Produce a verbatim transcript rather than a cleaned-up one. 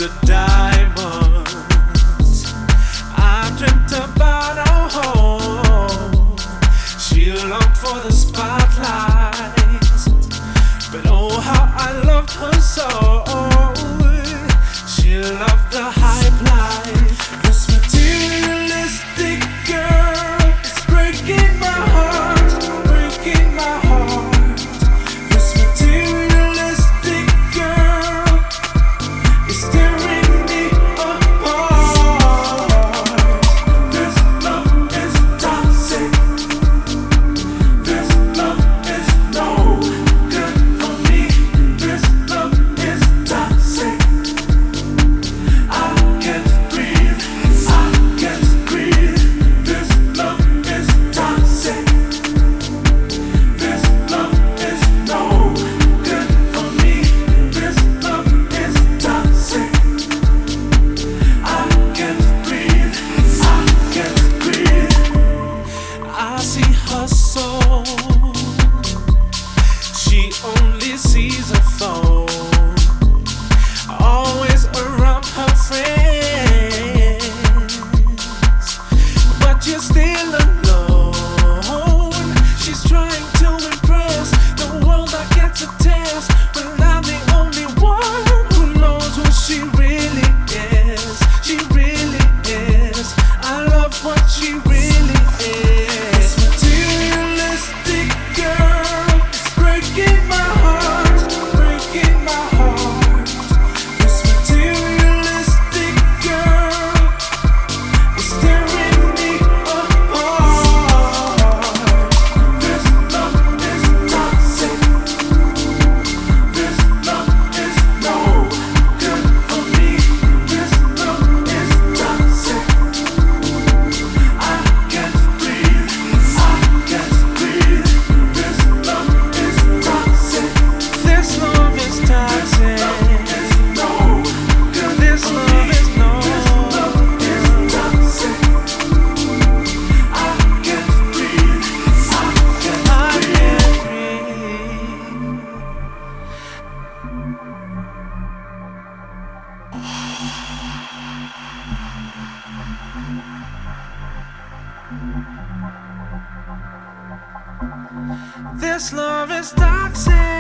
the diamonds. I dreamt about our home. She longed for the spotlight, but oh how I loved her so. She loved the hype life. This materialistic girl is breaking my heart, breaking my heart. This materialistic girl is tearing me apart. This love is toxic. This love is no good for me. This love is toxic. I can't breathe. I can't breathe. This love is toxic. This love is no good for me. This love is toxic. I can't breathe. I can't breathe. I see her soul. She only sees a phone. Always around her friends, but you're still alone. She's trying to impress the world that gets a test, but I'm the only one who knows who she really is. She really is. I love what she really is. This materialistic girl is breaking my heart, breaking my heart. This materialistic girl is tearing me apart. This love is toxic. This love is no good for me. This love is toxic. I can't breathe. I can't breathe. This love is toxic. This love is toxic. This love is no good. This love is no. I can't breathe. I can't breathe. This love is toxic.